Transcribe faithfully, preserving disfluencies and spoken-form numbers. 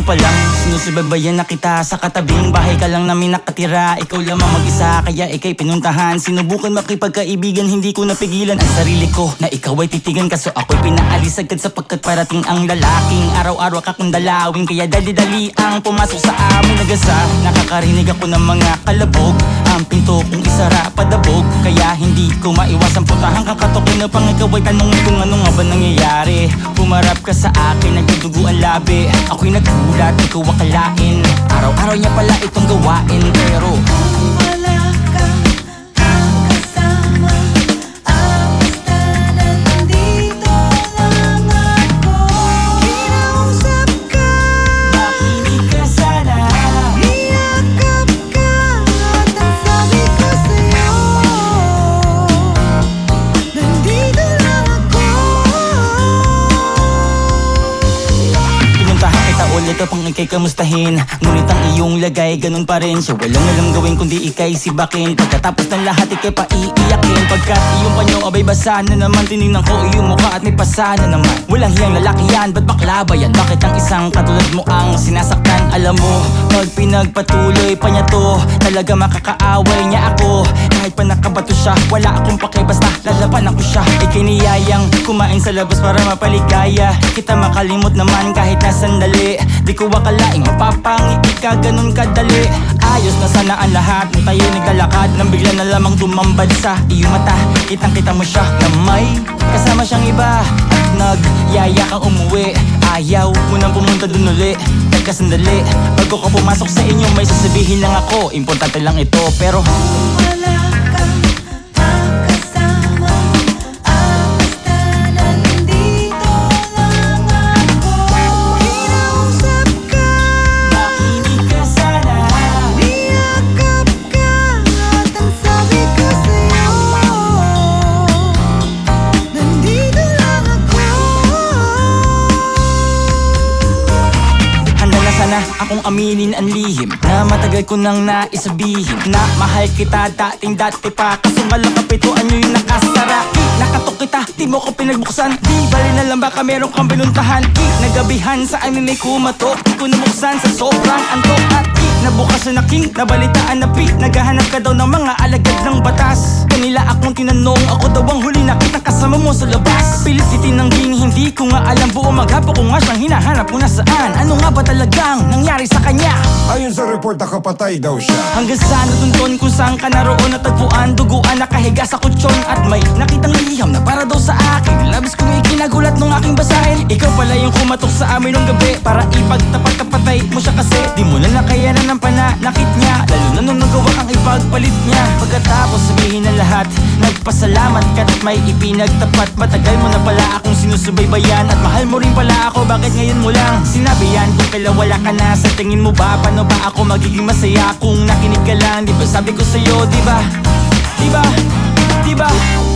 pa lang sinusubaybayan na kita. Sa katabing bahay ka lang namin nakatira. Ikaw lamang mag-isa kaya ikay pinuntahan. Sinubukan makipagkaibigan, hindi ko napigilan ang sarili ko na ikaw ay titigan. Kaso ako'y pinaalis agad sapagkat parating ang lalaking araw-araw akong dalawin. Kaya dali-dali ang pumasok sa amin nagasa. Nakakarinig ako ng mga kalabog. Ang pinto kong isara padabog. Kaya hindi ko maiwasang puntahan kang katokin na pang ikaw ay tanongin kung ano nga ba nangyayari. Pumarap ka sa akin, nagdudugo ang labi. Ako'y nagulat, ikaw akalain araw-araw niya pala itong gawain. Pero wala ka ang kasama, ang basta nandito lang ako. Kinausap ka, makinig ka sana. niyakap ka, at ang sabi ko sa'yo, nandito lang ako. Pinuntahan kita ulit upang ikay kamustahin. Ngunit ang iyong lagay ganun pa rin siya. Walang alam gawin kundi ikay sibakin. Pagkatapos ng lahat ikay pa iiyakin. Pagkat iyong panyo abay basa na naman. Tinignan ko iyong mukha at may pasa na naman. Walang hiyang lalaki yan, ba't bakla ba yan? Bakit ang isang katulad mo ang sinasaktan? Alam mo, pag pinagpatuloy pa niya to, talaga makakaaway niya ako. Kahit pa nakabato siya, wala akong pake, basta lalaban ako siya. Ikay niyayang kumain sa labas para mapaligaya. Kita makalimot naman kahit na sandali. Di ko akalaing mapapangiti ka ganun kadali. Ayos na sana ang lahat nung tayo naglalakad, nang bigla na lamang tumambad sa iyong mata. Kitang kita mo siya na may kasama siyang iba. At nagyaya kang umuwi, ayaw mo nang pumunta dun uli. Teka sandali, bago ka pumasok sa inyo may sasabihin lang ako. Importante lang ito pero Wala ka ang kasama, ang basta nandito lang ako. Kinausap ka, makinig ka sana. niyakap ka, at ang sabi ko sa'yo, nandito lang ako. Handa na sana akong aminin ang lihim na matagal ko nang naisabihin. Na mahal kita dating dati pa, kaso malakapituan nyo yung nakasara. Di nakatok kita, di mo ko pinagbuksan. Di bali na lang baka meron kang pinuntahan. Di nagabihan sa amin may kumatok. Di ko namuksan sa sobrang antok. At di nabukas na king, nabalitaan na pi. Naghahanap ka daw ng mga alagad ng batas. Kanila akong tinanong, ako daw ang huli nakita kasama mo sa labas. Pilit itinangging, hindi ko nga alam buong maghapo ko nga siyang hinahanap kung nasaan. Ano nga ba talagang nangyari sa kanya? Ayon sa report, nakapatay daw siya. Hanggang sa natuntun kung saan ka naroon, natagpuan, duguan, nakahiga sa kutsyon. At may nakitang liham na para daw sa akin. Labis kong ikinagulat nung aking basahin. Ikaw pala yung kumatok sa amin nung gabi para ipagtapat na patay mo siya kasi di mo na nakayanan ng pananakit niya. Lalo na nung nagawa kang ipagpalit niya. Pagkatapos sabihin na lahat, nagpasalamat ka at may ipinagtapat. Matagal mo na pala akong sinusubaybayan at mahal mo rin pala ako, bakit ngayon mo lang sinabi yan? Kung kailan wala ka na, sa tingin mo ba paano ba ako magiging masaya kung nakinig ka lang? Di ba sabi ko sa'yo, di ba? Di ba? Di ba?